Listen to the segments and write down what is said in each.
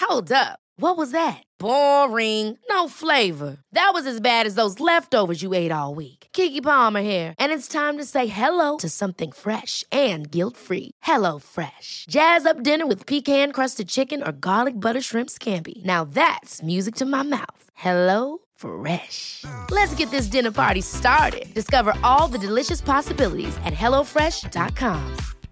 Hold up. What was that? Boring. No flavor. That was as bad as those leftovers you ate all week. Keke Palmer here, and it's time to say hello to something fresh and guilt-free. Hello Fresh. Jazz up dinner with pecan-crusted chicken or garlic butter shrimp scampi. Now that's music to my mouth. Hello Fresh. Let's get this dinner party started. Discover all the delicious possibilities at hellofresh.com.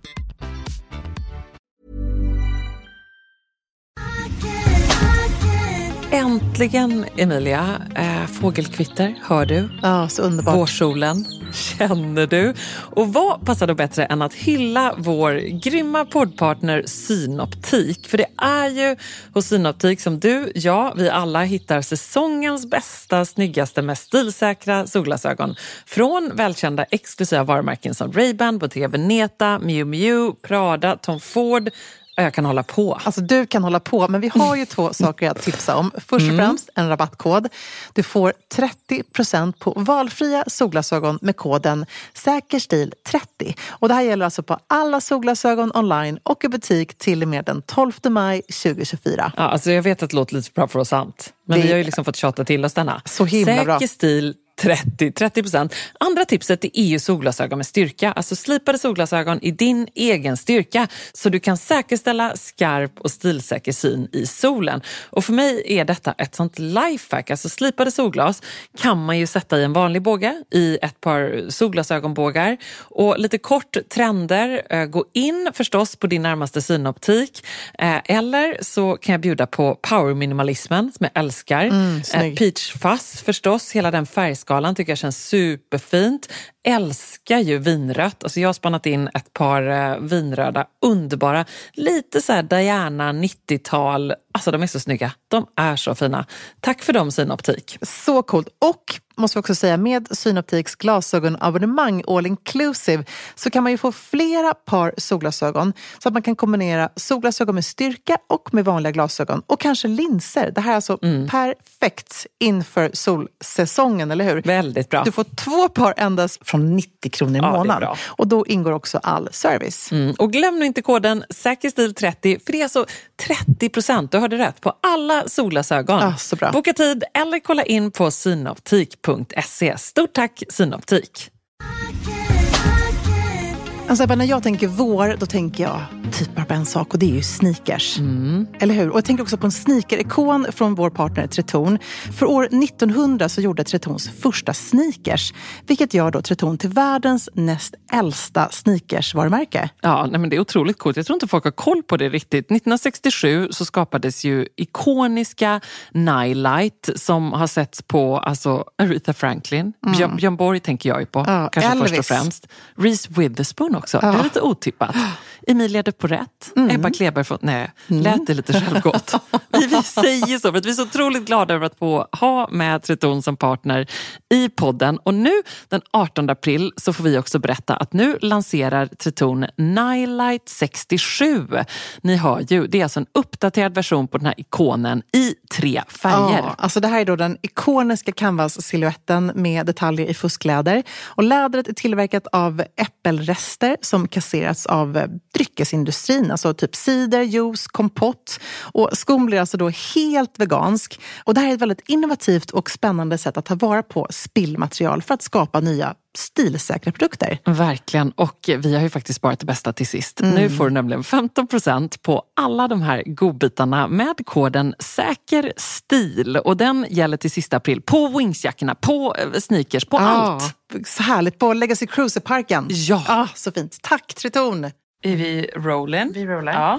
Äntligen, Emilia. Fågelkvitter, hör du? Ja, så underbart. Vårsolen, känner du? Och vad passar då bättre än att hylla vår grymma poddpartner Synoptik? För det är ju hos Synoptik som du, vi alla hittar säsongens bästa, snyggaste, mest stilsäkra solglasögon. Från välkända exklusiva varumärken som Ray-Ban, Bottega Veneta, Miu Miu, Prada, Tom Ford. Jag kan hålla på. Alltså du kan hålla på, men vi har ju två saker att tipsa om. Först och främst en rabattkod. Du får 30% på valfria solglasögon med koden SÄKERSTIL30. Och det här gäller alltså på alla solglasögon online och i butik till och med den 12 maj 2024. Ja, alltså jag vet att det låter lite bra för oss samt. Men vi har ju liksom fått tjata till oss denna. Så himla bra. Säker stil 30%. Andra tipset är EU solglasögon med styrka. Alltså slipade solglasögon i din egen styrka. Så du kan säkerställa skarp och stilsäker syn i solen. Och för mig är detta ett sånt lifehack. Alltså slipade solglas kan man ju sätta i en vanlig båge. I ett par solglasögonbågar. Och lite kort trender. Gå in förstås på din närmaste synoptik. Eller så kan jag bjuda på power-minimalismen som jag älskar. Peach fuzz förstås. Hela den färgskalan tycker jag känns superfint. Älskar ju vinrött. Alltså jag har spannat in ett par vinröda, underbara. Lite så här Diana 90-tal. Alltså de är så snygga. De är så fina. Tack för dem, Synoptik. Så coolt. Och måste vi också säga, med Synoptiks glasögonabonnemang all inclusive så kan man ju få flera par solglasögon så att man kan kombinera solglasögon med styrka och med vanliga glasögon och kanske linser. Det här är alltså perfekt inför solsäsongen, eller hur? Väldigt bra. Du får 2 par endast från 90 kronor i månaden. Och då ingår också all service. Och glöm nu inte koden SÄKERSTIL30 för det är alltså 30%. Du hörde rätt på alla solglasögon. Så bra. Boka tid eller kolla in på synoptik.se. Stort tack Synoptik. Alltså när jag tänker vår, då tänker jag typ bara på en sak och det är ju sneakers. Eller hur? Och jag tänker också på en sneaker-ikon från vår partner Tretorn. För år 1900 så gjorde Tretorns första sneakers, vilket gör då Tretorn till världens näst äldsta sneakers-varumärke. Ja, nej, men det är otroligt coolt. Jag tror inte folk har koll på det riktigt. 1967 så skapades ju ikoniska Nightlight som har setts på alltså Aretha Franklin. Björn Borg tänker jag ju på. Kanske Elvis. Först och främst. Reese Witherspoon också. Det är lite otippat. Emilia de Porrett. Ebba Kleber från... Nej, lät det lite självgott. Vi säger så för att vi är så otroligt glada över att få ha med Tretorn som partner i podden. Och nu den 18 april så får vi också berätta att nu lanserar Tretorn Nightlight 67. Ni hör ju, det är alltså en uppdaterad version på den här ikonen i 3 färger. Ja, alltså det här är då den ikoniska canvas-silhuetten med detaljer i fuskläder. Och lädret är tillverkat av äppelrester som kasserats av dryckesindustrin, alltså typ cider, juice, kompott. Och skon blir alltså då helt vegansk. Och det här är ett väldigt innovativt och spännande sätt att ta vara på spillmaterial för att skapa nya stilsäkra produkter. Verkligen, och vi har ju faktiskt sparat det bästa till sist. Nu får du nämligen 15% på alla de här godbitarna med koden SÄKERSTIL. Och den gäller till sista april på Wingsjackorna, på sneakers, på allt. Så härligt, på Legacy Cruiser-parken. Ja. Så fint. Tack Tretorn. Är vi rolling? Vi rollar. Ja.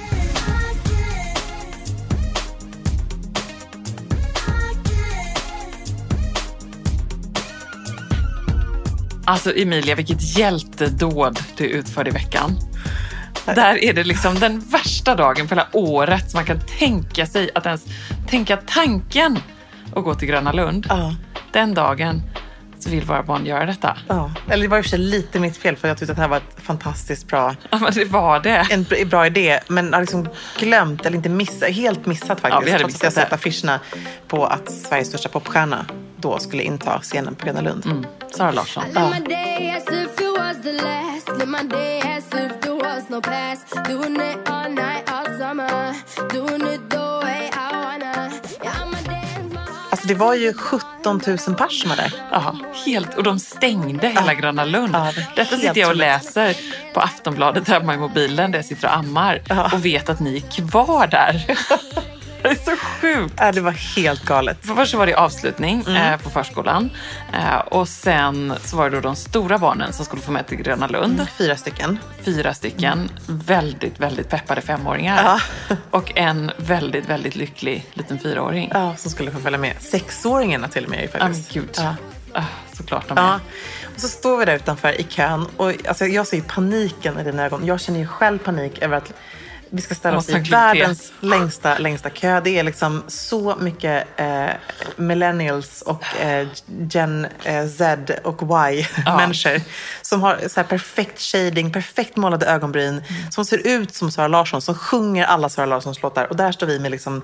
Alltså Emilia, vilket hjältedåd du utförde i veckan. Där är det liksom den värsta dagen på hela året som man kan tänka sig att ens tänka tanken att gå till Gröna Lund. Den dagen så vill våra barn göra detta. Ja, eller det var i och för sig lite mitt fel för jag tyckte att det här var ett fantastiskt bra... Ja, men det var det. En bra idé, men har liksom glömt eller inte helt missat faktiskt. Ja, vi hade trots att jag sett affischerna på att Sveriges största popstjärna då skulle inta scenen på Gröna Lund. Sara Larsson. Ja. det var ju 17 000 pers som var där. Ja, helt. Och de stängde hela Gröna Lund. Ja, Detta sitter jag och läser på Aftonbladet hemma i mobilen där jag sitter och ammar och vet att ni är kvar där. Det är så sjukt. Ja, det var helt galet. För först så var det avslutning på förskolan. Och sen så var det då de stora barnen som skulle få med till Gröna Lund. 4 stycken. 4 stycken. Väldigt, väldigt peppade 5-åringar. Ja. Och en väldigt, väldigt lycklig liten 4-åring. Ja, som skulle få följa med. 6-åringarna till och med faktiskt. Gud. Ja. Såklart de är. Ja. Och så står vi där utanför i kön. Och alltså, jag ser ju paniken i dina ögon. Jag känner ju själv panik över att vi ska ställa oss i världens längsta kö. Det är liksom så mycket millennials och Gen Z och Y-människor som har så här perfekt shading, perfekt målade ögonbryn, som ser ut som Sara Larsson, som sjunger alla Sara Larssons låtar. Och där står vi med liksom,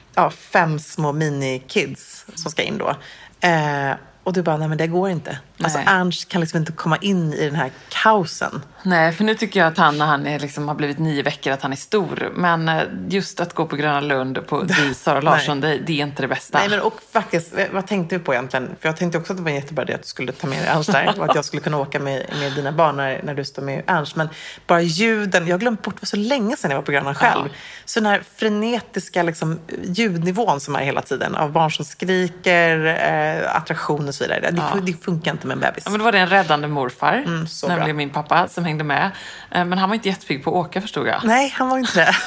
5 små mini-kids som ska in då. Och du bara, nej men det går inte. Alltså Ernst kan liksom inte komma in i den här kaosen. Nej, för nu tycker jag att han, när han är liksom, har blivit 9 veckor, att han är stor. Men just att gå på Gröna Lund på Sara Larsson, det är inte det bästa. Nej, men och faktiskt, vad tänkte du på egentligen? För jag tänkte också att det var en jättebra idé att du skulle ta med dig Ernst där. Och att jag skulle kunna åka med dina barn när du står med Ernst. Men bara ljuden, jag glömde bort, det var så länge sedan jag var på Gröna själv. Så den här frenetiska liksom, ljudnivån som är hela tiden. Av barn som skriker, attraktioner och så vidare. Det funkar inte med en bebis. Ja, men då var det en räddande morfar, nämligen bra. min pappa, som hängde med. Men han var inte jättepigg på att åka, förstod jag. Nej, han var inte det.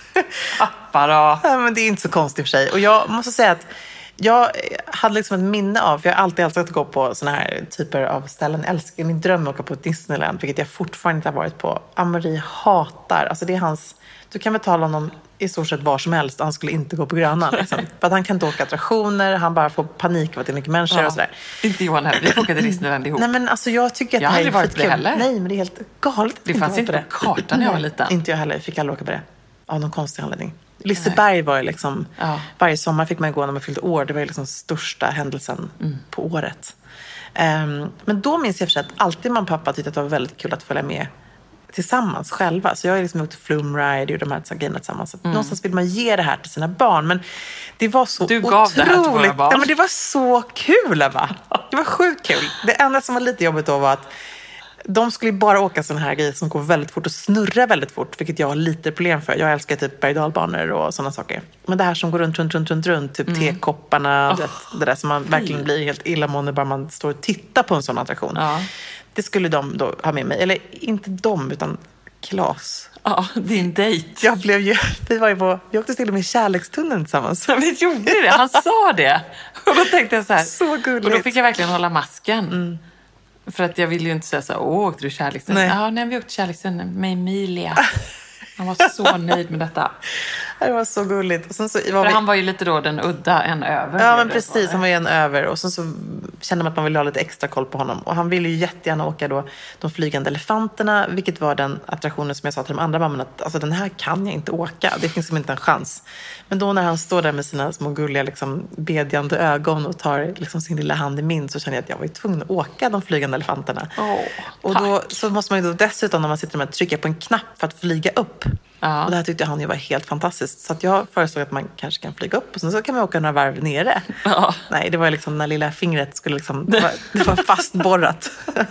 Pappa då? Ja, men det är inte så konstigt för sig. Och jag måste säga att jag hade liksom ett minne av, för jag har alltid älskat att gå på såna här typer av ställen. Jag älskar, min dröm är att åka på Disneyland, vilket jag fortfarande inte har varit på. Marie hatar, alltså det är hans, du kan betala honom i stort sett var som helst, han skulle inte gå på Gröna. Liksom. För att han kan inte åka attraktioner, han bara får panik av att det är mycket människor och sådär. Inte Johan heller, vi får åka till Disneyland ihop. Nej, men alltså jag tycker att jag det här är varit på det heller. Nej, men det är helt galet. Det fanns inte på kartan när jag var liten. Inte jag heller, jag fick aldrig åka på det. Av någon konstig anledning. Liseberg var ju liksom, varje sommar fick man gå när man fyllde år. Det var ju liksom största händelsen på året. Men då minns jag för sig att alltid man och pappa tyckte att det var väldigt kul att följa med tillsammans själva. Så jag har liksom åkt Flumride och de här grejerna tillsammans. Så någonstans vill man ge det här till sina barn. Men det var så du gav otroligt. Det här till våra barn. Ja, men det var så kul, va? Det var sjukt kul. Det enda som var lite jobbigt då var att de skulle bara åka sådana här grejer som går väldigt fort och snurrar väldigt fort, vilket jag har lite problem för. Jag älskar typ berg-och-dalbanor och sådana saker. Men det här som går runt, typ tekopparna, det där som man verkligen blir helt illamående bara man står och tittar på en sån attraktion. Ja. Det skulle de då ha med mig. Eller inte de, utan Klas. Ja, din dejt. Vi åkte till och med kärlekstunneln tillsammans. Vi gjorde det, han sa det. Och då tänkte jag så här. Så gulligt. Och då fick jag verkligen hålla masken. För att jag ville ju inte säga så här, åkte du kärlekstunneln? Nej, vi åkte kärlekstunneln med Emilia. Han var så nöjd med detta. Det var så gulligt. Och sen så för han var ju lite då den udda, en över. Ja, men precis. Han var ju en över. Och sen så kände man att man ville ha lite extra koll på honom. Och han ville ju jättegärna åka då de flygande elefanterna. Vilket var den attraktionen som jag sa till de andra mammorna. Att alltså, den här kan jag inte åka. Det finns liksom inte en chans. Men då när han står där med sina små gulliga liksom, bedjande ögon och tar liksom, sin lilla hand i min, så kände jag att jag var ju tvungen att åka de flygande elefanterna. Och då så måste man ju då dessutom, när man sitter med, trycka på en knapp för att flyga upp. Ja. Och det här tyckte han ju var helt fantastiskt. Så att jag föreslog att man kanske kan flyga upp och sen så kan man åka några varv nere. Ja. Nej, det var liksom när lilla fingret skulle liksom, det var fastborrat.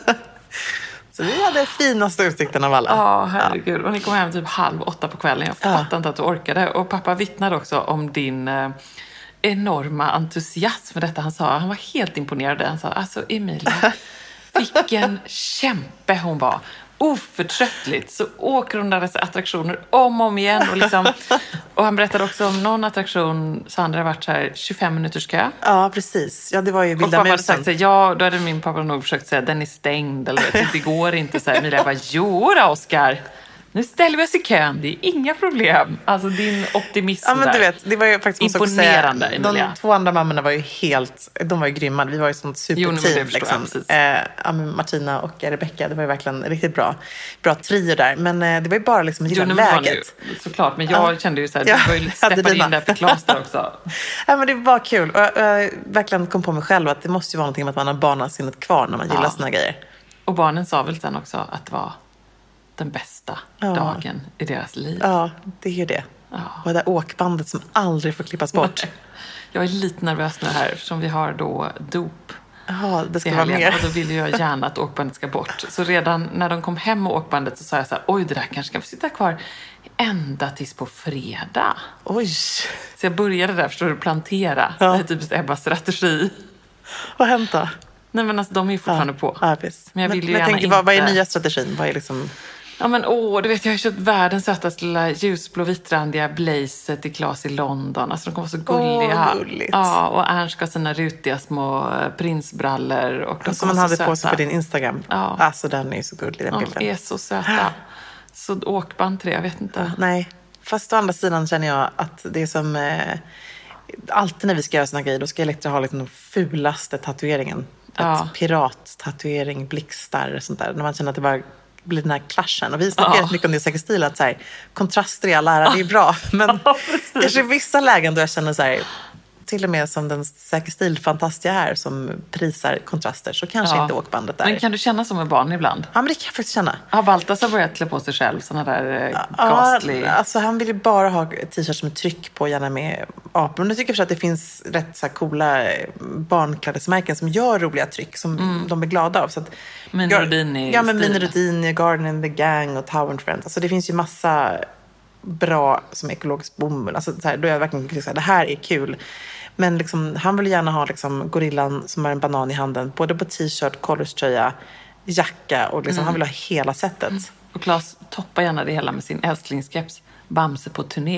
Så vi hade finaste utsikten av alla. Ja, herregud. Och ni kom hem typ 7:30 på kvällen. Jag fattar inte att du orkade. Och pappa vittnade också om din enorma entusiasm för detta. Han sa, han var helt imponerad. Han sa, alltså Emilia, vilken kämpe hon var. Oförtröttligt så åker hon där dessa attraktioner om igen och, liksom, och han berättade också om någon attraktion så hade det varit så här 25 minuters kö. Ja, precis. Ja, det var ju Vilda musen. Då hade min pappa nog försökt säga den är stängd eller det går inte så här. Emilia bara, jo då Oskar, nu ställer vi oss i kön, det är inga problem. Alltså din optimism. Ja, men du vet, det var ju faktiskt imponerande, Emilia. De 2 andra mammorna var ju de var ju grymma. Vi var ju sånt superteam liksom. Martina och Rebecca, det var ju verkligen riktigt bra trio där. Men det var ju bara liksom gilla läget. Såklart, men jag kände ju så här, det var ju lite steppade in där för Klas där också. Ja, men det var kul. Och jag verkligen kom på mig själv att det måste ju vara någonting med att man har barnasinnet kvar när man gillar såna grejer. Och barnen sa väl sen också att det var den bästa dagen i deras liv. Ja, det är ju det. Och det där åkbandet som aldrig får klippas bort. Jag är lite nervös nu här eftersom vi har då dop. Ja, det ska vara mer. Och då vill jag gärna att åkbandet ska bort. Så redan när de kom hem med åkbandet så sa jag så här, oj, det där kanske kan få sitta kvar ända tills på fredag. Oj. Så jag började där, förstår du, plantera. Det är typiskt Ebbas strategi. Vad hänt då? Nej, men alltså, de är ju fortfarande på. Ja, visst. Men jag vill ju men gärna tänk, inte... vad är nya strategin? Vad är liksom... Ja, men du vet, jag har köpt världens sötaste lilla ljusblå vittrandiga blazer till Klas i London. Alltså de kommer vara så gulliga. Gulligt. Ja, och Ernst ska ha sina rutiga små prinsbrallor. Och de som man hade på sig på din Instagram. Ja. Alltså den är så gullig, den bilden. De är så söta. Så åkband till det, jag vet inte. Nej, fast å andra sidan känner jag att det är som... alltid när vi ska göra såna grejer, då ska Elektra ha liksom den fulaste tatueringen. Pirattatuering, blixtar och sånt där. När man känner att det bara blir den här clashen. Och vi snackar rätt mycket om det i Säker stil, att så här, kontraster i all ära, det är bra. Men kanske i vissa lägen då jag känner så här, till och med som den Säker stil-fantastiska är som prisar kontraster, så kanske inte åkbandet där. Men kan du känna som en barn ibland? Ja, men det kan jag faktiskt känna. Har Baltasar börjat klä på sig själv såna där ghastly... Ja, alltså han vill ju bara ha t-shirts med tryck på, gärna med apor. Men jag tycker för att det finns rätt så här coola barnklädesmärken som gör roliga tryck som de är glada av. Så att, Mini Rodini. Ja, men Mini Rodini, Garden and the Gang och Tower and Friends. Alltså det finns ju massa bra som ekologisk bomull. Alltså så här, då är jag verkligen så här, det här är kul. Men liksom, han vill gärna ha liksom, gorillan som har en banan i handen. Både på t-shirt, collegetröja, jacka. Och liksom, han vill ha hela sättet. Och Klas toppar gärna det hela med sin älsklingskeps. Bamse på turné.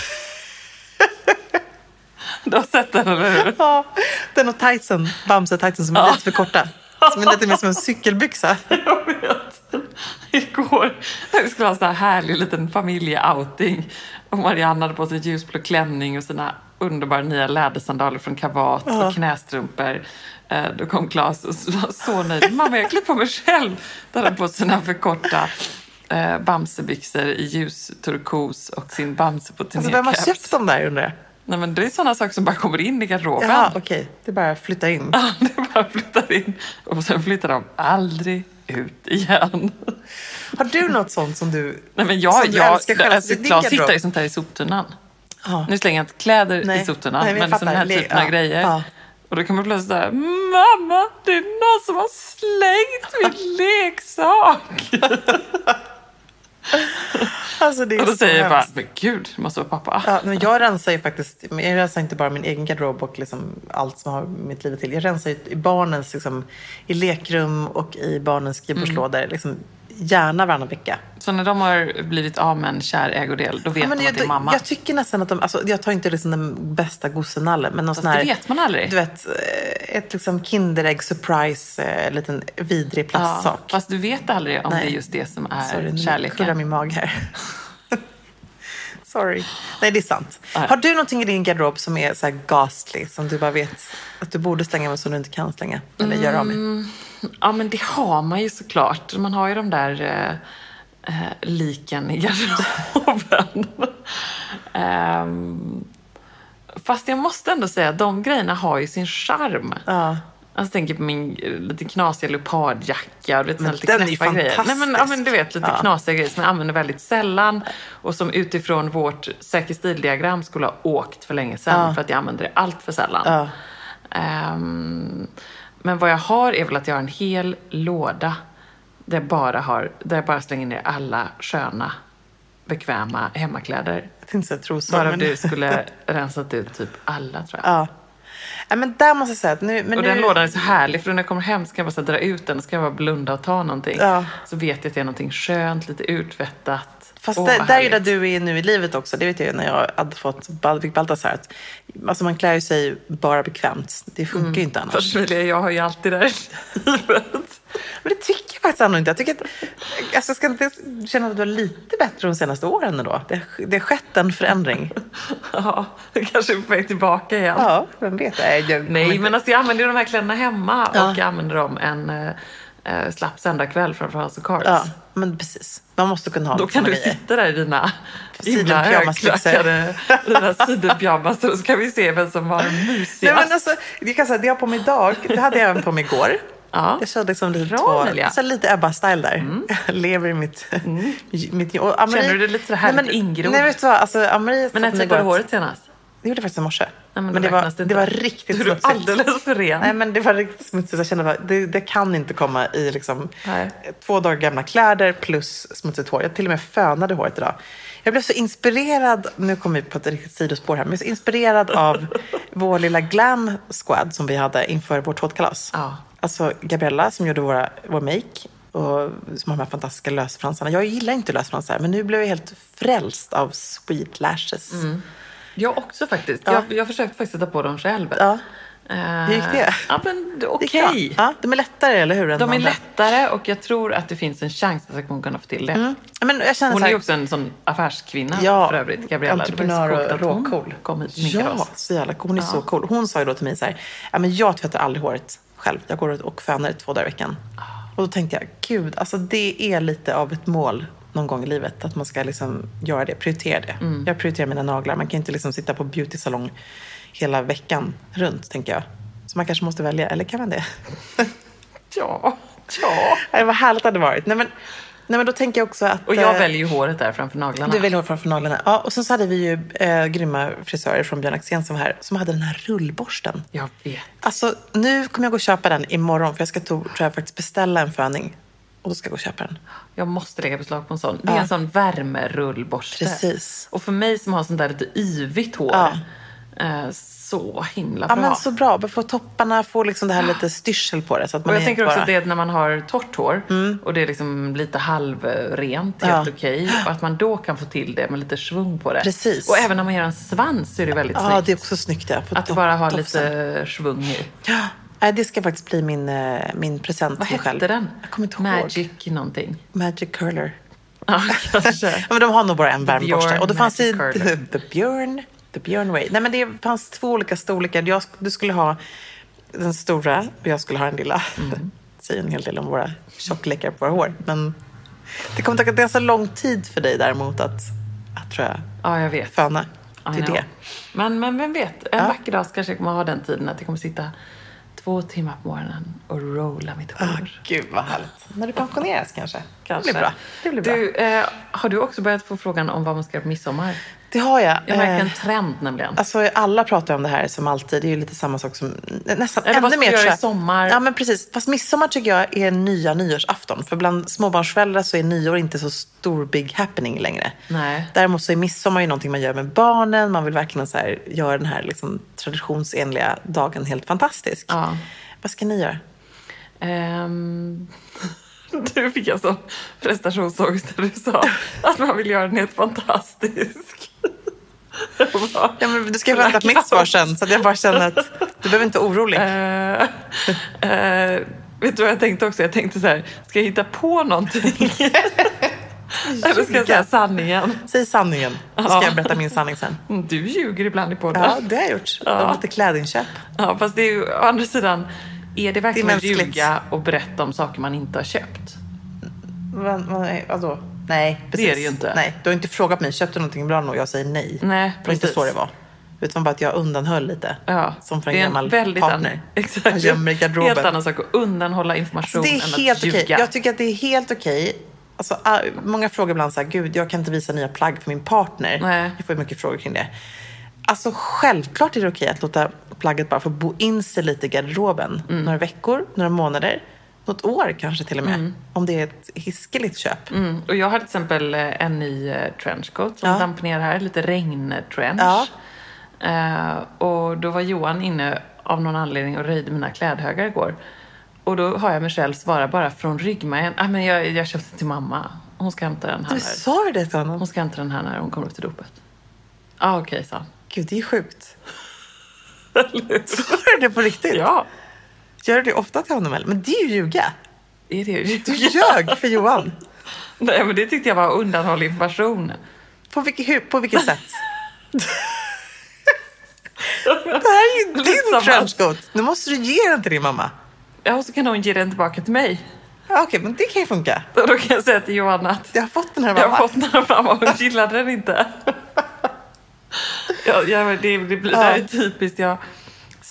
Du har sett den, eller hur? Ja, den och tightsen. Bamse-tightsen som är lite för korta. Som är lite mer som en cykelbyxa. Jag vet. Igår vi skulle ha en sån här härlig liten familjeouting. Och Marianne hade på sig ljusblå klänning och sina underbara nya lädersandaler från Kavat och knästrumpor. Då kom Klas och var så nöjd. Mamma, jag klipper på mig själv. Då hade på sina för korta bamsebyxor i ljus turkos och sin Bamse på turnékeps. Alltså vem har köpt dem där, undrar jag? Nej, men det är sådana saker som bara kommer in i garderoben. Ja, okej. Det bara flyttar in. Ja, det bara flyttar in. Och sen flyttar de aldrig ut igen. Har du något sånt som du... Nej, men Klas hittar ju sånt här i soptunnan. Ja. Nu slänger jag inte kläder i soptunnan, men sådana här typen av grejer. Ja. Och då kan man plötsligt säga, mamma, det är någon som har slängt min leksak. Alltså det är och då så säger jag bara, hemskt. men gud, det måste vara pappa. Ja, men jag rensar ju faktiskt, jag rensar inte bara min egen garderob och liksom allt som har mitt liv till. Jag rensar ju i barnens, liksom, i lekrum och i barnens skrivbordslådor, liksom, gärna varannan vecka. Så när de har blivit av med en kär ägodel, då vet de att det är mamma? Jag tycker nästan att de, alltså, jag tar inte liksom den bästa gossenallen, men någon sån här, det vet man aldrig. Du vet, ett liksom kinderägg surprise, liten vidrig plastsak. Ja, fast du vet aldrig om det är just det som är kärleken. Kurrar min mag här. Sorry. Nej, det är sant. Har du någonting i din garderob som är så här ghastly, som du bara vet att du borde slänga men som du inte kan slänga eller göra av med? Ja, men det har man ju såklart. Man har ju de där liken i garderoben. Fast jag måste ändå säga att de grejerna har ju sin charm. Ja. Jag tänker på min lite knasiga leopardjacka och lite den är ju grejer. fantastisk. Men du vet, lite knasiga grejer som jag använder väldigt sällan och som utifrån vårt Säker stil-diagram skulle ha åkt för länge sedan för att jag använder det allt för sällan. Men vad jag har är väl att jag har en hel låda där jag bara slänger ner alla sköna, bekväma hemmakläder. Jag tänkte säga trosor. Bara du skulle rensat ut typ alla, tror jag. Ja. Men där måste jag säga att den lådan är så härlig, för när jag kommer hem ska jag bara så dra ut den och ska jag bara blunda och ta någonting. Så vet jag att det är någonting skönt, lite utvättat. Fast där är där du är nu i livet också. Det vet jag när jag hade fick Baltasar. Att, alltså man klär ju sig bara bekvämt. Det funkar ju inte annars. Fast jag har ju alltid det här livet. Men det tycker jag faktiskt ändå inte. Jag tycker att, alltså, jag ska inte känna att du är lite bättre de senaste åren då. Det har skett en förändring. Ja, det kanske är på väg tillbaka igen. Ja, vem vet. Nej, men alltså, jag använder de här kläderna hemma och jag använder dem en slapp söndagkväll framför House of Cards. Ja, men precis. Man måste kunna ha. Då kan du sitta där i dina sidenpyjamasbyxor. Dina sidenpyjamasor, och så kan vi se vem som var den mysigast. Nej, men alltså, jag kan säga, det jag har på mig idag, det hade jag även på mig igår. Ja. Jag körde liksom lite Bra, Nelja. så lite Ebba-style där. Jag lever i mitt... och Amarie, Känner du det lite så här ingrodd? Nej, vet du vad? Alltså, Amarie Men när tvättade du håret senast? Det gjorde jag faktiskt i morse. Nej, men det var riktigt smutsigt. Du är alldeles för ren. Nej, men det var riktigt smutsigt. Jag kände att det kan inte komma i liksom 2 dagar gamla kläder plus smutsigt hår. Jag till och med fönade håret idag. Jag blev så inspirerad, nu kommer vi på ett riktigt sidospår här, men jag är så inspirerad av vår lilla glam squad som vi hade inför vårt tårtkalas. Ja. Alltså Gabriella som gjorde vår make och som har de här fantastiska lösfransarna. Jag gillar inte lösfransar, men nu blev jag helt frälst av sweet lashes. Jag också faktiskt. Ja. Jag försökte faktiskt sätta på dem själv. Ja. Hur gick det? Ja, men okej. Ja, de är lättare, eller hur? De är lättare och jag tror att det finns en chans att jag kommer kunna få till det. Men jag känner hon så här, är ju också en sån affärskvinna för övrigt, Gabriella. Entreprenör och råcool. Kom hit och sminkade oss. Så jävla cool. Hon är så cool. Hon sa ju då till mig så här, men jag tvättar aldrig håret själv. Jag går och fönar 2 dagar i veckan. Och då tänkte jag, gud, alltså det är lite av ett mål någon gång i livet. Att man ska liksom göra det, prioritera det. Jag prioriterar mina naglar. Man kan inte liksom sitta på beauty-salong hela veckan runt, tänker jag. Så man kanske måste välja, eller kan man det? Ja. Det var härligt att det varit. Nej, men då tänker jag också att... Och jag väljer ju håret där framför naglarna. Du väljer håret framför naglarna. Ja, och så hade vi ju grymma frisörer från Björn Axén som hade den här rullborsten. Jag vet. Alltså, nu kommer jag gå och köpa den imorgon. För jag ska tror jag faktiskt beställa en föning. Och då ska jag gå och köpa den. Jag måste lägga beslag på en sån. Det är en sån värmerullborste. Precis. Och för mig som har sånt där lite yvigt hår. Så himla bra. Ja, men så bra. Bara få topparna, få liksom det här lite styrsel på det. Så att man och jag tänker också bara... att det är när man har torrt hår och det är liksom lite halvrent, helt okej. Och att man då kan få till det med lite svung på det. Precis. Och även när man gör en svans så är det väldigt snyggt. Ja, det är också snyggt. Att det bara har lite svung i. Ja, det ska faktiskt bli min present till mig själv. Vad hette den? Jag kommer inte ihåg. Magic någonting. Magic Curler. Ja, kanske. Ja, men de har nog bara en värmeborste. Och det fanns i The Björn Way. Nej, men det fanns 2 olika storlekar. Du skulle ha den stora och jag skulle ha den lilla. Det säger en hel del om våra tjocklekar på våra hår. Men det kommer att ta ganska lång tid för dig däremot att tror jag, jag vet. föna till det. Men vem vet, en vacker dag kanske jag kommer att ha den tiden att jag kommer sitta 2 timmar på morgonen och rolla mitt hår. Gud vad härligt. När du pensioneras kanske. Det blir bra. Du, har du också börjat få frågan om vad man ska göra på midsommar? Det har jag. Jag märker en trend nämligen. Alltså alla pratar om det här som alltid. Det är ju lite samma sak som nästan ännu mer tror jag. I sommar. Ja, men precis. Fast midsommar tycker jag är nya nyårsafton. För bland småbarnsföräldrar så är nyår inte så stor big happening längre. Nej. Däremot så är midsommar ju någonting man gör med barnen. Man vill verkligen så här, göra den här liksom traditionsenliga dagen helt fantastisk. Ja. Vad ska ni göra? Du fick en sån prestationsångest när du sa att man vill göra den helt fantastisk. Ja, men du ska vänta på mitt svar sen. Så att jag bara känner att du behöver inte vara orolig. Vet du vad jag tänkte också? Jag tänkte så här, ska jag hitta på någonting? Eller ska jag säga sanningen? Säg sanningen. Då ska jag berätta min sanning sen. Du ljuger ibland i podden. Ja, det har jag gjort. Jag har lite klädinköp. Ja, fast det är ju, å andra sidan, är det verkligen det att ljuga och berätta om saker man inte har köpt? Vadå? Nej, precis. Det är det ju inte. Nej, du har inte frågat mig, köpte du någonting bra och jag säger nej. Nej, det var inte så det var. Utan bara att jag undanhöll lite. Ja, som för en gammal partner. Exakt. Jag gömmer i garderoben. Helt annan sak att undanhålla information det är än helt att ljuga. okej. Jag tycker att det är helt okej. Alltså, många frågar ibland så här, gud, jag kan inte visa nya plagg för min partner. Nej. Jag får mycket frågor kring det. Alltså självklart är det okej att låta plagget bara få bo in sig lite i garderoben. Några veckor, några månader. Något år kanske till och med. Om det är ett hiskeligt köp. Och jag har till exempel en ny trenchcoat som damp ner här. Lite regntrench. Ja. Och då var Johan inne av någon anledning och röjde mina klädhögar igår. Och då har jag mig själv svara bara från ryggmärgen. Men jag köpte till mamma. Hon ska hämta den här. Du sa det till honom? Hon ska hämta den här när hon kommer upp till dopet. Okej, sa han. Gud, det är sjukt. Sa du det på riktigt? Ja. Gör du det ofta till honom? Men det är ju ljuga. Är det ju? Du ljög för Johan. Nej, men det tyckte jag var undanhåll information. På vilket sätt? Det här är ju din trenchcoat. Nu måste du ge den till din mamma. Ja, och så kan hon ge den tillbaka till mig. Ja, okej, men det kan ju funka. Och då kan jag säga till Johanna att jag har fått den här mamma. Jag har fått den här mamma och hon gillade den inte. Det är typiskt. Jag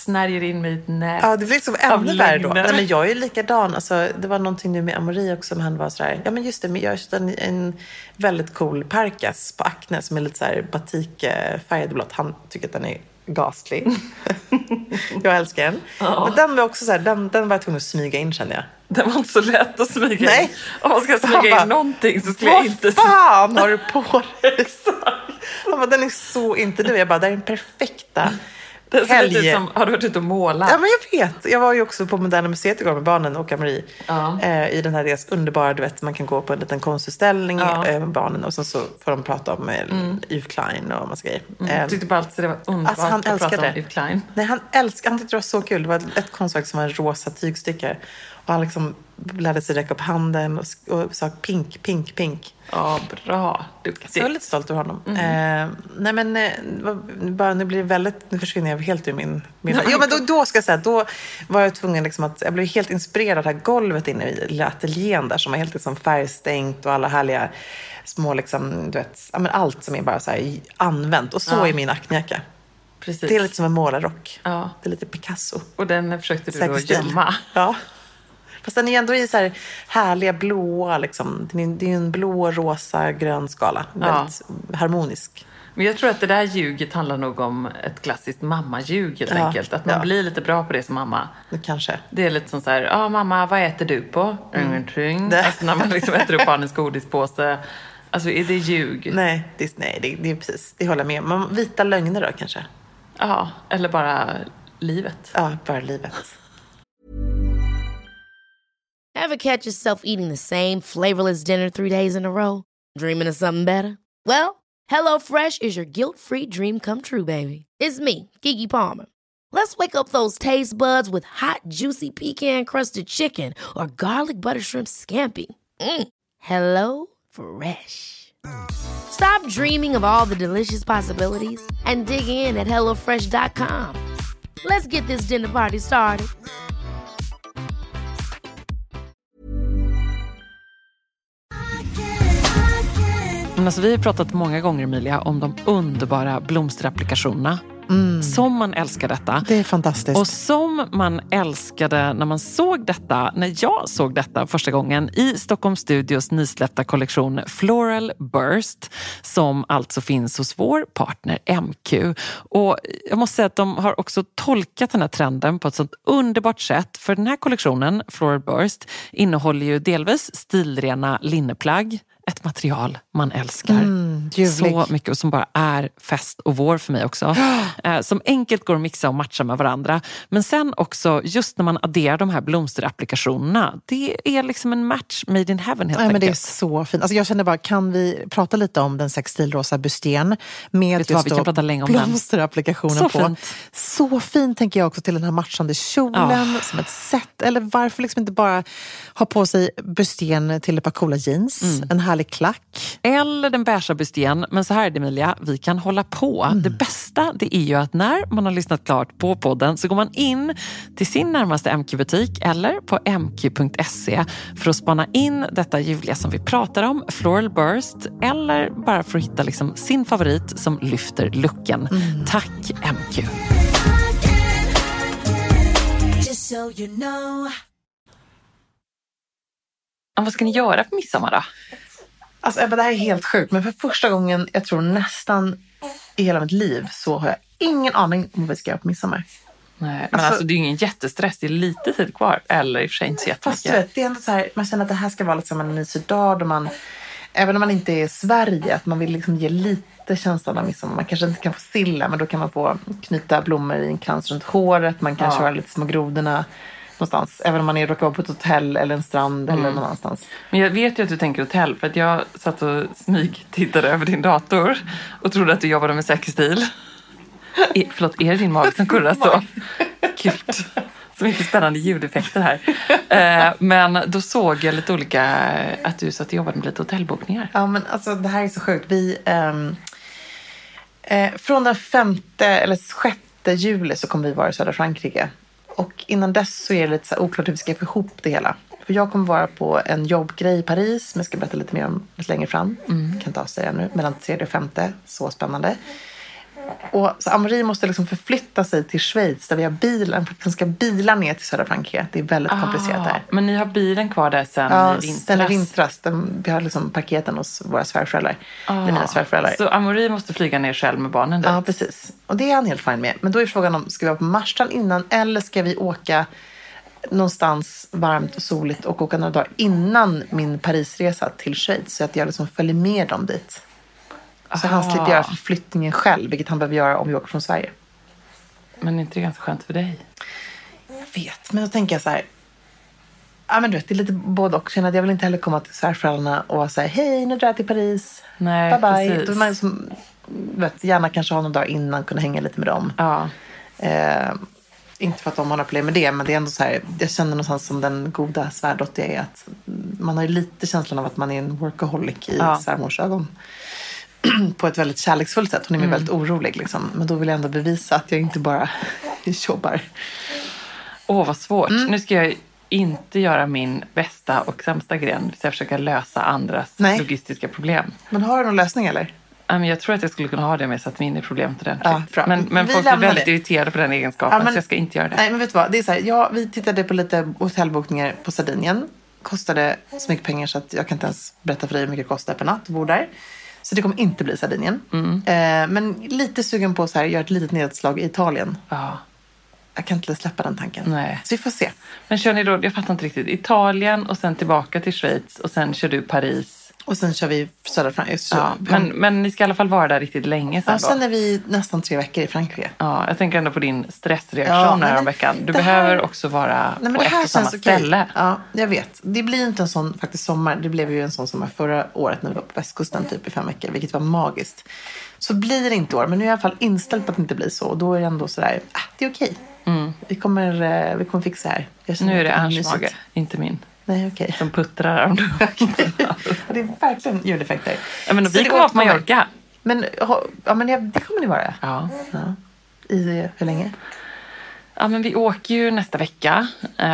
snärjer in mig i ett nät. Ja, det blir liksom ännu värre då. Nej, men jag är ju likadan. Alltså, det var någonting nu med Amori också, men han var så här, ja men just det, men jag har en väldigt cool parkas på Acne som är lite så här batikfärgad blått. Han tycker att den är ghastly. Jag älskar den. Ja. Men den var också så här, den var jag tvungen att smyga in, känner jag. Det var inte så lätt att smyga in. Nej. Om man ska smyga in någonting så skulle jag inte... Vad fan har du på dig? Han bara, den är så inte du. Jag bara, det är den perfekta helg. Som, har du varit ute och målat? Ja, men jag vet. Jag var ju också på Moderna Museet igår med barnen och Amori. Ja. I den här deras underbara, du vet, man kan gå på en liten konstutställning med barnen och så får de prata om Yves Klein och massa grejer. Tyckte bara att det var underbart alltså, han att prata om Yves Klein. Nej, han tyckte det var så kul. Det var ett konstverk som var en rosa tygstycke. Och han liksom lärde sig räcka upp handen och sa pink. Ja, bra. Duktigt. Så jag är lite stolt över honom. Nej, men nu blir det väldigt... Nu försvinner jag helt ur min... Ja, men då ska jag säga, då var jag tvungen liksom att... Jag blev helt inspirerad av det här golvet inne i ateljén där som var helt liksom färgstängt och alla härliga små liksom, du vet, ja, men allt som är bara så här använt. Och så är min Acne-jacka. Precis. Det är lite som en målarrock. Ja. Det är lite Picasso. Och den försökte du då gömma. Ja. Fast den är ändå i så här härliga blåa liksom. Det är en blå, rosa, grön skala. Väldigt harmonisk. Men jag tror att det där ljuget handlar nog om ett klassiskt mamma-ljug helt enkelt. Att man blir lite bra på det som mamma. Kanske. Det är lite som så här, mamma, vad äter du på? Ingenting. Alltså när man liksom äter upp barnens godispåse. Alltså är det ljug? Nej, det är precis. Det håller jag med. Men vita lögner då kanske? Ja, eller bara livet. Ja, bara livet. Ever catch yourself eating the same flavorless dinner 3 days in a row? Dreaming of something better? Well, HelloFresh is your guilt-free dream come true, baby. It's me, Keke Palmer. Let's wake up those taste buds with hot, juicy pecan-crusted chicken or garlic butter shrimp scampi. Hello Fresh. Stop dreaming of all the delicious possibilities and dig in at HelloFresh.com. Let's get this dinner party started. Men alltså, vi har pratat många gånger, Emilia, om de underbara blomsterapplikationerna. Som man älskar detta. Det är fantastiskt. Och som man älskade när man såg detta, när jag såg detta första gången i Stockholm Studios nysläppta kollektion Floral Burst, som alltså finns hos vår partner MQ. Och jag måste säga att de har också tolkat den här trenden på ett sånt underbart sätt. För den här kollektionen, Floral Burst, innehåller ju delvis stilrena linneplagg. Ett material man älskar så mycket och som bara är fest och vår för mig också. Som enkelt går att mixa och matcha med varandra. Men sen också, just när man adderar de här blomsterapplikationerna, det är liksom en match made in heaven helt enkelt. Men det är så fint. Alltså jag känner bara, kan vi prata lite om den sextilrosa busten med just vi kan prata länge om blomsterapplikationen så på. Fint. Så fint tänker jag också till den här matchande kjolen som ett sätt. Eller varför liksom inte bara ha på sig busten till ett par coola jeans, en härlig klack. Eller den beiga busten. Men så här är det, Emilia, vi kan hålla på. Det bästa, det är ju att när man har lyssnat klart på podden så går man in till sin närmaste MQ-butik eller på mq.se för att spana in detta ljuvliga som vi pratar om, Floral Burst, eller bara för att hitta liksom sin favorit som lyfter looken. Tack MQ! Vad ska ni göra för midsommar då? Alltså Ebba, det här är helt sjukt. Men för första gången, jag tror nästan i hela mitt liv, så har jag ingen aning om vad vi ska göra på midsommar. Nej, men alltså det är ju ingen jättestress. Det är lite tid kvar. Eller i och för sig inte så jättemycket. Fast du vet, det är ändå så här, man känner att det här ska vara liksom en mysig dag då man, även om man inte är i Sverige, att man vill liksom ge lite känslan av midsommar. Man kanske inte kan få silla, men då kan man få knyta blommor i en krans runt håret. Man kan köra lite små grodorna någonstans, även om man råkar vara på ett hotell eller en strand eller någon annanstans. Men jag vet ju att du tänker hotell, för att jag satt och tittade över din dator och trodde att du jobbade med säker stil. Förlåt, är det din mag som kurrar så? Gud, så mycket spännande ljudeffekter här. Men då såg jag lite olika, att du satt och jobbade med lite hotellbokningar. Ja, men alltså det här är så sjukt. Vi, från den 5:e eller 6:e juli så kommer vi vara i södra Frankrike. Och innan dess så är det lite så oklart hur vi ska få ihop det hela. För jag kommer vara på en jobbgrej i Paris, men jag ska berätta lite mer om lite längre fram. Kan inte avslöja nu, mellan 3:e och 5:e. Så spännande. Och så Amaury måste liksom förflytta sig till Schweiz där vi har bilen. För att den ska bila ner till södra Frankrike. Det är väldigt komplicerat där. Men ni har bilen kvar där sen i vintras? Sen i vintras. Vi har liksom parkerat den hos våra svärföräldrar. Mina svärföräldrar. Så Amaury måste flyga ner själv med barnen dit? Ja, precis. Och det är han helt fin med. Men då är frågan om, ska vi vara på Marstrand innan eller ska vi åka någonstans varmt och soligt och åka några dagar innan min Parisresa till Schweiz så att jag liksom följer med dem dit. Så han slipper göra förflyttningen själv, vilket han behöver göra om vi åker från Sverige. Men är inte det ganska skönt för dig? Jag vet, men då tänker jag så här. Ja, men du vet, det är lite både och. Jag vill inte heller komma till svärföräldrarna och säga hej, nu drar jag till Paris. Nej, bye bye. precis. Då vill man liksom, gärna kanske ha någon dag innan kunna hänga lite med dem. Ja. Inte för att de har några problem med det, men det är ändå så här, jag känner någonstans som den goda svärdotter är att man har ju lite känslan av att man är en workaholic i svärmors ögon. På ett väldigt kärleksfullt sätt. Hon är väldigt orolig liksom. Men då vill jag ändå bevisa att jag inte bara jobbar. Vad svårt. Nu ska jag inte göra min bästa och sämsta gren. Så jag försöker lösa andras logistiska problem. Men har du någon lösning eller? Jag tror att jag skulle kunna ha det med så att min är problemet ordentligt. Ja, men folk är väldigt irriterade på den egenskapen så jag ska inte göra det. Nej, men vet du vad? Det är så här, vi tittade på lite hotellbokningar på Sardinien. Kostade så mycket pengar så att jag kan inte ens berätta för dig hur mycket det kostar per natt att bo där. Så det kommer inte bli Sardinien. Men lite sugen på att göra ett litet nedslag i Italien. Ja. Jag kan inte släppa den tanken. Nej. Så vi får se. Men kör ni då, jag fattar inte riktigt, Italien och sen tillbaka till Schweiz och sen kör du Paris. Och sen kör vi södra Frankrike. Ja, men ni ska i alla fall vara där riktigt länge sen då. Sen är vi nästan 3 veckor i Frankrike. Ja, jag tänker ändå på din stressreaktion här om veckan. Du behöver också vara på ett och samma ställe. Ja, jag vet. Det blir inte en sån faktiskt sommar. Det blev ju en sån sommar förra året när vi var på västkusten typ i 5 veckor. Vilket var magiskt. Så blir det inte år. Men nu är jag i alla fall inställd på att det inte blir så. Och då är det ändå sådär, det är okej. Vi kommer fixa här. Nu är det Ernst mage, inte min. Nej, okej. Som puttrar om du Det är verkligen ljudeffekter. Ja, men vi kommer på Mallorca. Men det kommer ni vara. Ja. I hur länge? Ja, men vi åker ju nästa vecka.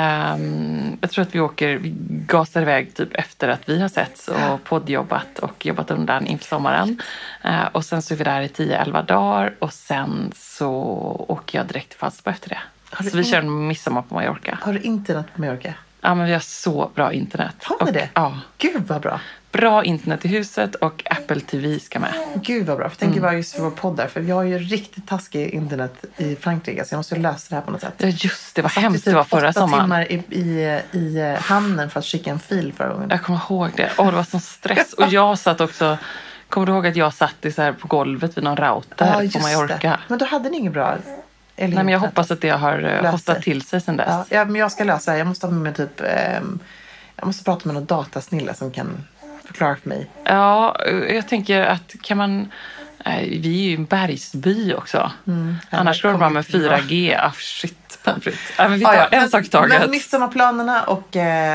Jag tror att vi gasar iväg typ efter att vi har setts och poddjobbat och jobbat undan inför sommaren. Och sen så är vi där i 10-11 dagar och sen så åker jag direkt till Falsterbo efter det. Så vi kör en midsommar på Mallorca. Har du internet på Mallorca? Ja, men vi har så bra internet. Har ni det? Ja. Gud vad bra. Bra internet i huset och Apple TV ska med. Gud vad bra. För jag tänker bara just för vår podd där. För vi har ju riktigt taskig internet i Frankrike. Så jag måste lösa det här på något sätt. Ja just det, var hemskt det var förra sommaren. 8 timmar i hamnen för att skicka en fil förra gången. Jag kommer ihåg det. Det var sån stress. Och jag satt också... Kommer du ihåg att jag satt så här på golvet vid någon router på Mallorca? Det. Men då hade ni ingen bra... Nej, men jag hoppas att det har hostat till sig sen dess. Ja, men jag ska lösa det. Jag måste ha med mig typ... jag måste prata med någon datasnille som kan förklara för mig. Ja, jag tänker att kan man... vi är ju en bergsby också. Annars går det bara med 4G. Shit. Men vi tar en sak i taget. Men midsommarplanerna och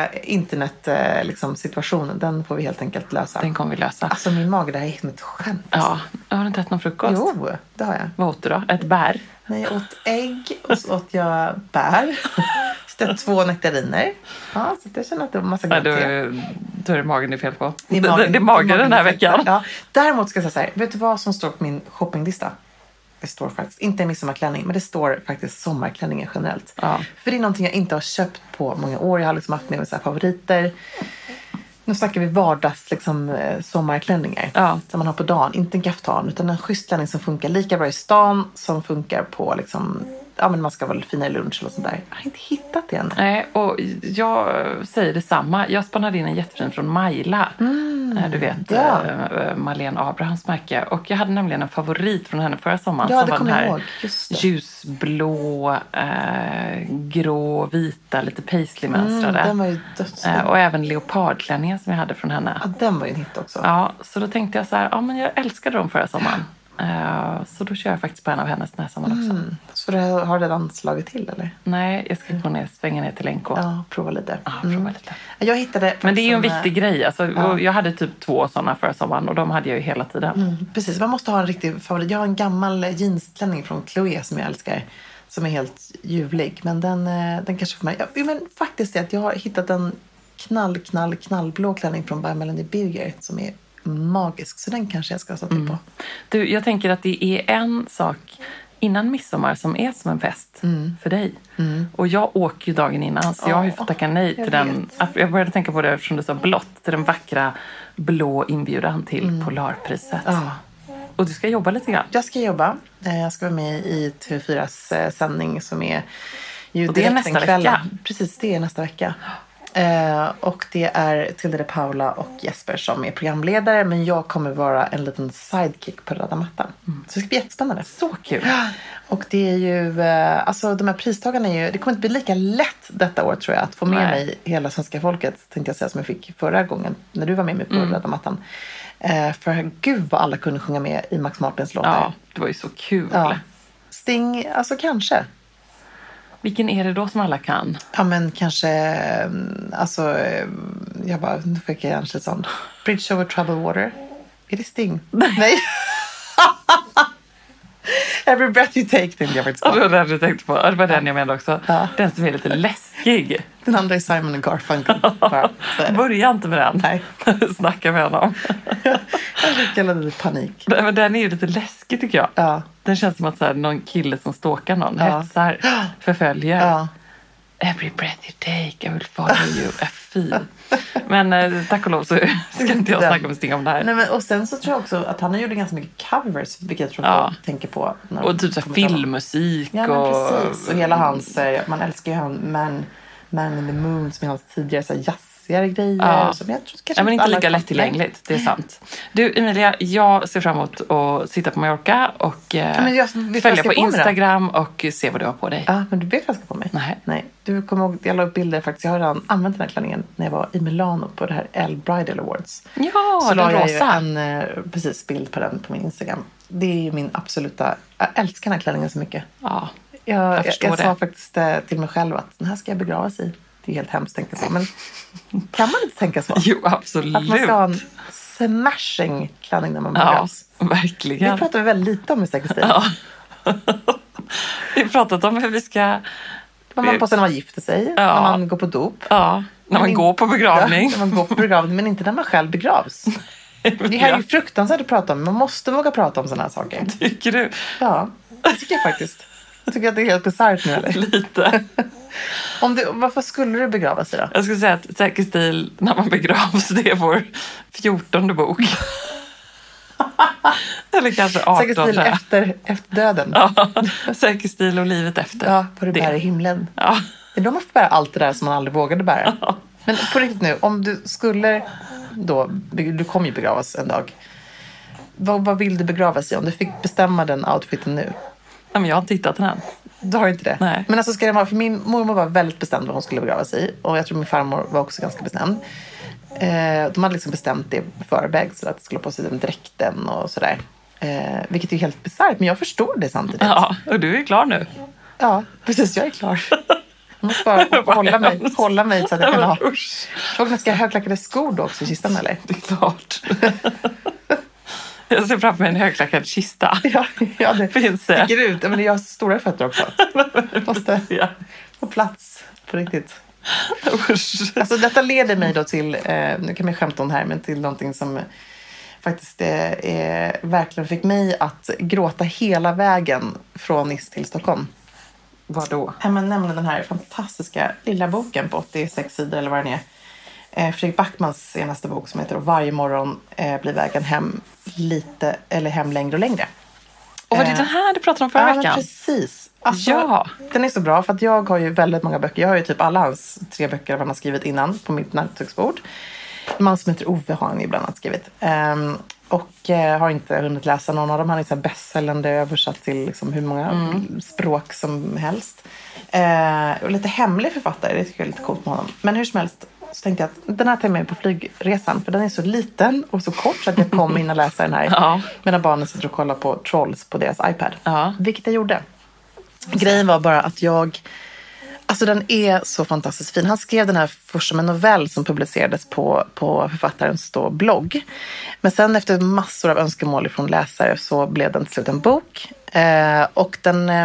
internetsituationen, den får vi helt enkelt lösa. Den kommer vi lösa. Alltså min mage, det här är som ett skämt. Ja, har du inte ätit någon frukost? Jo, det har jag. Vad åt du då? Ett bär? Nej, jag åt ägg och så åt jag bär. Så det 2 nektariner. Ja, så jag känner att det var massa gott. Då är det magen det är fel på. Det är magen den här veckan. Ja. Däremot ska jag säga så här, vet du vad som står på min shoppinglista? Det står faktiskt, inte en midsommarklänning, men det står faktiskt sommarklänningen generellt. Ja. För det är någonting jag inte har köpt på många år. Jag har liksom haft med mig så här favoriter. Nu snackar vi vardags sommarklänningar. Ja. Som man har på dagen. Inte en kaftan, utan en schysst klänning som funkar lika bra i stan. Som funkar på men man ska vara fina i lunch eller sånt där. Jag har inte hittat det än. Nej, och jag säger detsamma. Jag spannade in en jättefin från Maila. Du vet, Marlene Abrahams märke. Och jag hade nämligen en favorit från henne förra sommaren. Ja, som det var kommer den jag här ihåg. Just det. Ljusblå, grå, vita, lite paisley-mönstrade. Den var ju dödsfin. Och även leopardklänningen som jag hade från henne. Ja, den var ju en hit också. Ja, så då tänkte jag så här, men jag älskade dem förra sommaren. Så då kör jag faktiskt på en av hennes den här sommaren också. Så du har redan slagit till, eller? Nej, jag ska gå ner, svänga ner till NK. Ja, prova lite. Ja, prova lite. Jag hittade... Men det är ju en viktig grej. Alltså, jag hade typ 2 sådana förra sommaren och de hade jag ju hela tiden. Precis, man måste ha en riktig favorit. Jag har en gammal jeansklänning från Chloé som jag älskar. Som är helt ljuvlig. Men den kanske för mig... Ja, men faktiskt är att jag har hittat en knallblå klänning från By Melanie Birger som är magisk. Så den kanske jag ska sätta på. Du, jag tänker att det är en sak innan midsommar som är som en fest för dig. Och jag åker ju dagen innan, så jag har ju fått tacka nej till den. Jag började tänka på det eftersom du sa blått, till den vackra blå inbjudan till Polarpriset. Och du ska jobba lite grann. Jag ska jobba. Jag ska vara med i TV4s sändning som är ju och det är nästa vecka. Precis, det är nästa vecka. Och det är Tilde de Paula och Jesper som är programledare, men jag kommer vara en liten sidekick på röda mattan. Så det ska bli jättespännande. Så kul. Och det är ju, alltså de här pristagarna är ju, det kommer inte bli lika lätt detta år tror jag att få med mig hela svenska folket, tänkte jag säga, som jag fick förra gången när du var med mig på röda mattan. För gud vad alla kunde sjunga med i Max Martins låtar. Ja, det var ju så kul. Ja. Sting, alltså kanske. Vilken är det då som alla kan? Ja, men kanske, alltså, jag bara, nu fick jag kanske sån. Bridge over troubled water. Är det Sting? Nej. Every breath you take, tänkte jag faktiskt på. Ja, det var den du tänkte på. Det var den jag menade också. Ja. Den som är lite läskig. Den andra är Simon Garfunkel. Börja inte med den. Nej. Snacka med honom. Jag fick lite panik. Men den är ju lite läskig tycker jag. Ja. Den känns som att så här, någon kille som stalkar någon, hetsar, förföljer. Ja. Every breath you take, I will follow you. Fy. Men tack och lov så ska inte jag snacka med Sting om det här. Nej, men, och sen så tror jag också att han har gjort ganska mycket covers, vilket jag tror folk tänker på. Och typ så här filmmusik. Ja, men precis. Och hela hans, man älskar ju han Man in the Moon som är hans tidigare så här jazzigare grejer. Ja. Som jag tror, Ja, men inte lika lättillgängligt, det är sant. Du Emilia, jag ser fram emot att sitta på Mallorca och följa på Instagram och se vad du har på dig. Ja, men du vet vad jag ska på mig? Nej. Du kommer ihåg, jag la upp bilder faktiskt. Jag har redan använt den här klänningen när jag var i Milano på det här Elle Bridal Awards. Ja, så den la rosa. jag ju en bild på den på min Instagram. Det är ju min absoluta, jag älskar den här klänningen så mycket. Ja, jag sa faktiskt till mig själv att den här ska jag begravas i. Det är helt hemskt att tänka så. Men kan man inte tänka så? Jo, absolut. Att man ska ha en smashing klänning när man begravs. Ja, verkligen. Det pratar vi väldigt lite om i Säker stil. Ja. Vi har pratat om hur vi ska... Vad man på sig när man gifter sig. När man går på dop. Ja, när man går på begravning. Ja, när man går på begravning, men inte när man själv begravs. Det här är ju fruktansvärt att prata om. Man måste våga prata om sådana här saker. Tycker du? Ja, det tycker jag faktiskt. Jag tycker att det är helt bisarrt nu, eller? Lite. Varför skulle du begrava sig då? Jag skulle säga att Säker stil när man begravs, det är vår 14:e bok. Eller kanske 18:e. Säker stil efter döden. Ja, Säker stil och livet efter. Ja, vad du bär i himlen. Ja. Det är då man får bära allt det där som man aldrig vågade bära. Ja. Men på riktigt nu, om du skulle då, du kommer ju begravas en dag. Vad vill du begravas i? Om du fick bestämma den outfiten nu? Ja, men jag har inte hittat den än. Du har inte det? Nej. Men alltså ska det vara, för min mormor var väldigt bestämd vad hon skulle begravas i. Och jag tror min farmor var också ganska bestämd. De hade liksom bestämt det i förväg så att det skulle på sig den dräkten och sådär. Vilket är helt bisarrt, men jag förstår det samtidigt. Ja, och du är klar nu. Ja, precis, jag är klar. Jag måste bara hålla mig så att jag kan ha... Frågan, ska jag ha högklackade skor då också i kistan eller? Det är klart. Jag ser framför mig en högklackad kista. Ja, det sticker ut. Men jag har stora fötter också. Jag måste få plats på riktigt. Alltså, detta leder mig då till, nu kan man skämta om det här, men till någonting som faktiskt verkligen fick mig att gråta hela vägen från Nice till Stockholm. Vad då? Men nämligen den här fantastiska lilla boken på 86 sidor eller vad den är. Fredrik Backmans senaste bok som heter Varje morgon blir vägen hem lite, eller hem längre och längre. Och var det den här du pratade om förra veckan? Ja, precis. Alltså, den är så bra för att jag har ju väldigt många böcker. Jag har ju typ alla hans 3 böcker han har skrivit innan på mitt nattduksbord. En man som heter Ove har han ju bland annat skrivit. Och har inte hunnit läsa någon av dem. Han är så bästsäljande, översatt till liksom hur många språk som helst. Och lite hemlig författare, det tycker jag är lite coolt med honom. Men hur som helst så tänkte jag att den här tar jag med på flygresan. För den är så liten och så kort så att jag kom in och läsa den här. Medan barnen sitter och kollar på Trolls på deras iPad. Vilket jag gjorde. Grejen var bara att alltså den är så fantastiskt fin. Han skrev den här först som en novell som publicerades på författarens blogg. Men sen efter massor av önskemål från läsare så blev den till slut en bok. Och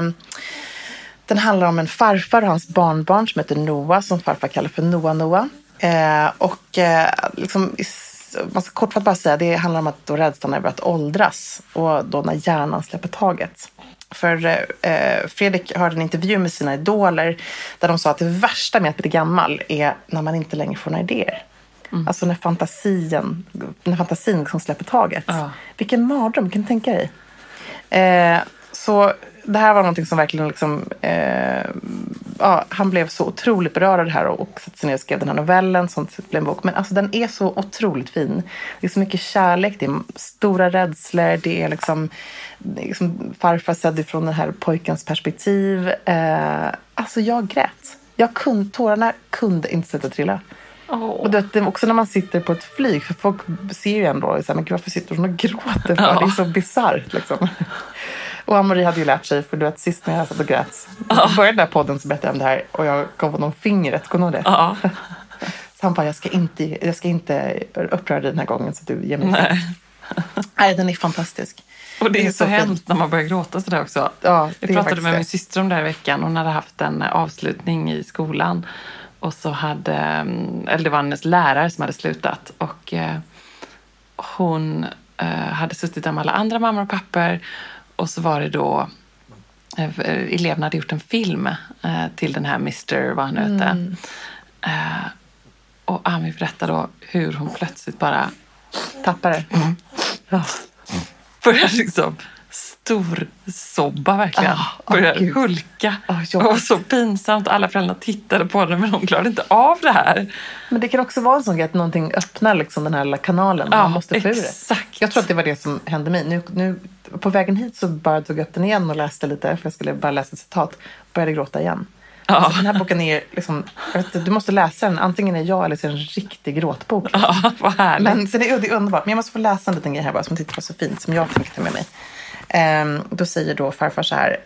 den handlar om en farfar och hans barnbarn som heter Noah, som farfar kallar för Noah. Liksom man ska kortfattat bara säga, det handlar om att då rädslan över att åldras och då när hjärnan släpper taget. För Fredrik hörde en intervju med sina idoler där de sa att det värsta med att bli gammal är när man inte längre får några idéer. Alltså när fantasin liksom släpper taget. Vilken mardröm, kan du tänka dig? Så det här var någonting som verkligen liksom, han blev så otroligt berörd av det här och satte sig ner och skrev den här novellen som blev en bok. Men alltså den är så otroligt fin. Det är så mycket kärlek, det är stora rädslor, det är liksom farfar sedd ifrån den här pojkens perspektiv. Alltså jag grät. Tårarna kunde inte sluta trilla. Och det är också när man sitter på ett flyg, för folk ser ju ändå så här, men gud, varför sitter hon och gråter för? Det är så bizarrt liksom. Och Ann-Marie hade ju lärt sig, för du vet, sist när jag satt och grät i början den här podden så berättade jag om det här och jag gav honom fingret, kommer du ihåg det? Så han bara, jag ska inte uppröra dig den här gången så att du ger mig. Nej, den är fantastisk. Och det är så hemskt när man börjar gråta sådär också. Ja, jag pratade med min syster om det här i veckan. Hon hade haft en avslutning i skolan. Och så det var hennes lärare som hade slutat. Och hon hade suttit där med alla andra mammor och pappor. Och så var det då, eleverna hade gjort en film till den här Mr. vad han hette. Och Ami berättade då hur hon plötsligt bara tappade. Började liksom storsobba verkligen. Började hulka. Det var så pinsamt. Alla föräldrar tittade på henne men hon klarade inte av det här. Men det kan också vara en sån grej att någonting öppnar liksom den här lilla kanalen. Man måste få ur det. Jag tror att det var det som hände mig. Nu på vägen hit så bara tog jag upp den igen och läste lite. För jag skulle bara läsa ett citat. Började gråta igen. Alltså, den här boken är liksom, du måste läsa den. Antingen är jag eller så är det en riktig gråtbok. Ja, vad härligt. Men det är underbart. Men jag måste få läsa en liten grej här bara som jag tyckte var så fint. Som jag tänkte med mig. Då säger då farfar så här.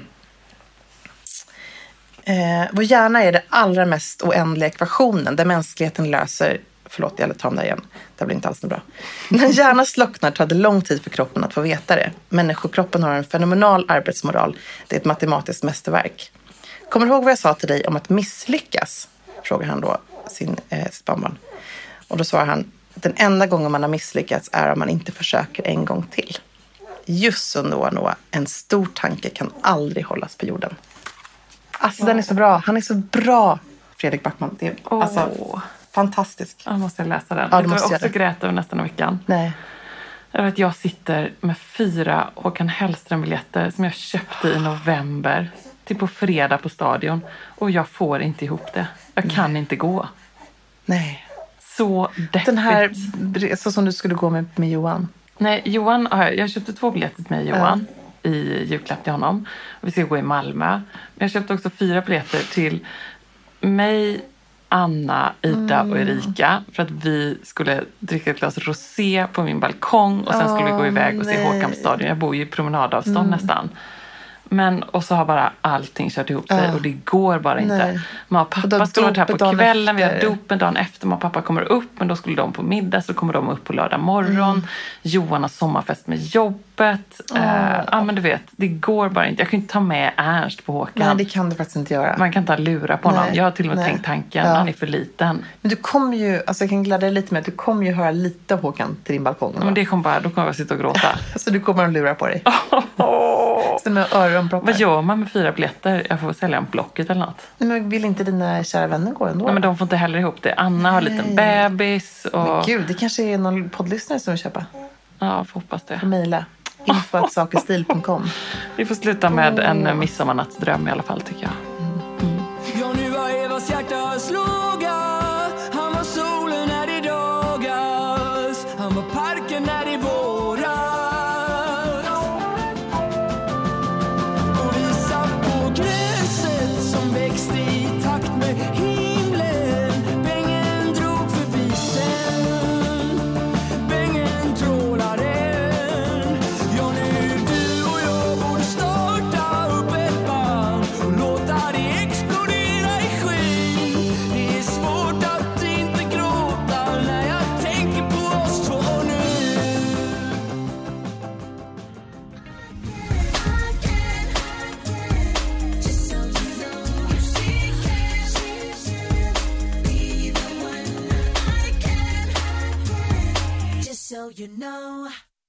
Vår hjärna är det allra mest oändliga ekvationen där mänskligheten löser. Förlåt, jag tar om det igen. Det blir inte alls bra. När hjärnan slocknar tar det lång tid för kroppen att få veta det. Människokroppen har en fenomenal arbetsmoral. Det är ett matematiskt mästerverk. Kommer du ihåg vad jag sa till dig om att misslyckas? Frågar han då sitt barnbarn. Och då svarar han, den enda gången man har misslyckats är om man inte försöker en gång till. Just så Noah, en stor tanke kan aldrig hållas på jorden. Alltså den är så bra. Han är så bra, Fredrik Backman. Det är alltså fantastisk. Jag måste läsa den. Ja, jag har också grät över nästan en veckan. Nej. Jag sitter med 4 Håkan Hellström-biljetter som jag köpte i november. Till på fredag på Stadion. Och jag får inte ihop det. Jag kan inte gå. Nej. Så deppigt. Den här, så som du skulle gå med Johan. Nej, Johan, jag köpte 2 biljetter med Johan i julklapp till honom. Vi ska gå i Malmö. Men jag köpte också 4 biljetter till mig, Anna, Ida och Erika. För att vi skulle dricka ett glas rosé på min balkong. Och sen skulle vi gå iväg och se Håkan på Stadion. Jag bor ju i promenadavstånd nästan. Men, och så har bara allting kört ihop sig och det går bara inte. Mamma och pappa står här på kvällen, vi har dopen dagen efter. Mamma och pappa kommer upp, men då skulle de på middag, så kommer de upp på lördag morgon. Johan har sommarfest med jobbet. Men du vet, det går bara inte. Jag kan inte ta med Ernst på Håkan. Nej, det kan du faktiskt inte göra. Man kan inte lura på honom. Jag har till och med tänkt tanken, han är för liten. Men du kommer ju, alltså jag kan glädja dig lite med att du kommer ju höra lite av Håkan till din balkong. Men det kommer bara, då kommer jag sitta och gråta. Så du kommer att lura på dig. Så med öronproppar. Vad gör man med 4 biljetter? Jag får sälja en Blocket eller något. Men vill inte dina kära vänner gå ändå? Nej, men de får inte heller ihop det. Anna har en liten bebis. Och... Men gud, det kanske är någon poddlyssnare som vill köpa. Ja, jag får hoppas det. Mejla. info@sakerstil.com. Vi får sluta med en midsommarnattsdröm i alla fall, tycker jag. Ja, nu var Evas hjärta slåga. Han var solen när det dagas. Han var parken när det våras. Och vi satt på gräset som växte i takt med himlen. Bängen drog förbi sen. Bängen trålade. Ja, nu du och jag borde starta upp ett band och låta det explodera i skyn. Det är svårt you know.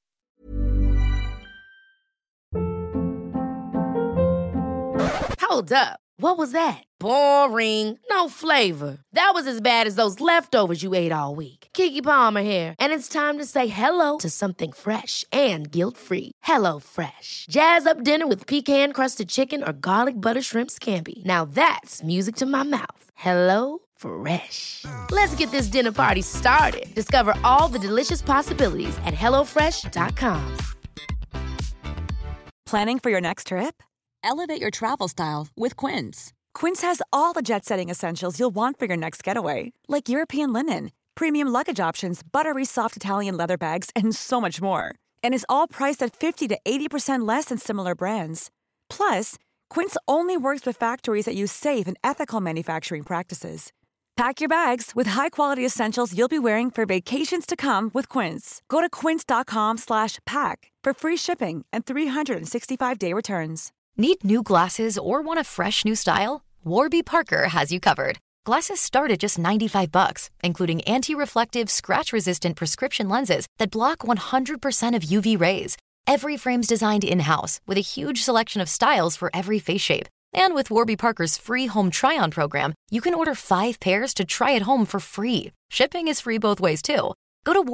Hold up. What was that? Boring. No flavor. That was as bad as those leftovers you ate all week. Keke Palmer here, and it's time to say hello to something fresh and guilt-free. Hello Fresh. Jazz up dinner with pecan-crusted chicken or garlic butter shrimp scampi. Now that's music to my mouth. Hello Fresh. Let's get this dinner party started. Discover all the delicious possibilities at hellofresh.com. Planning for your next trip? Elevate your travel style with Quince. Quince has all the jet-setting essentials you'll want for your next getaway, like European linen, premium luggage options, buttery soft Italian leather bags, and so much more. And is all priced at 50 to 80% less than similar brands. Plus, Quince only works with factories that use safe and ethical manufacturing practices. Pack your bags with high-quality essentials you'll be wearing for vacations to come with Quince. Go to quince.com/pack for free shipping and 365-day returns. Need new glasses or want a fresh new style? Warby Parker has you covered. Glasses start at just $95, including anti-reflective, scratch-resistant prescription lenses that block 100% of UV rays. Every frame's designed in-house with a huge selection of styles for every face shape. And with Warby Parker's free home try-on program, you can order 5 pairs to try at home for free. Shipping is free both ways, too. Go to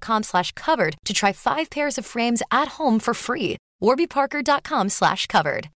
warbyparker.com/covered to try 5 pairs of frames at home for free. warbyparker.com/covered.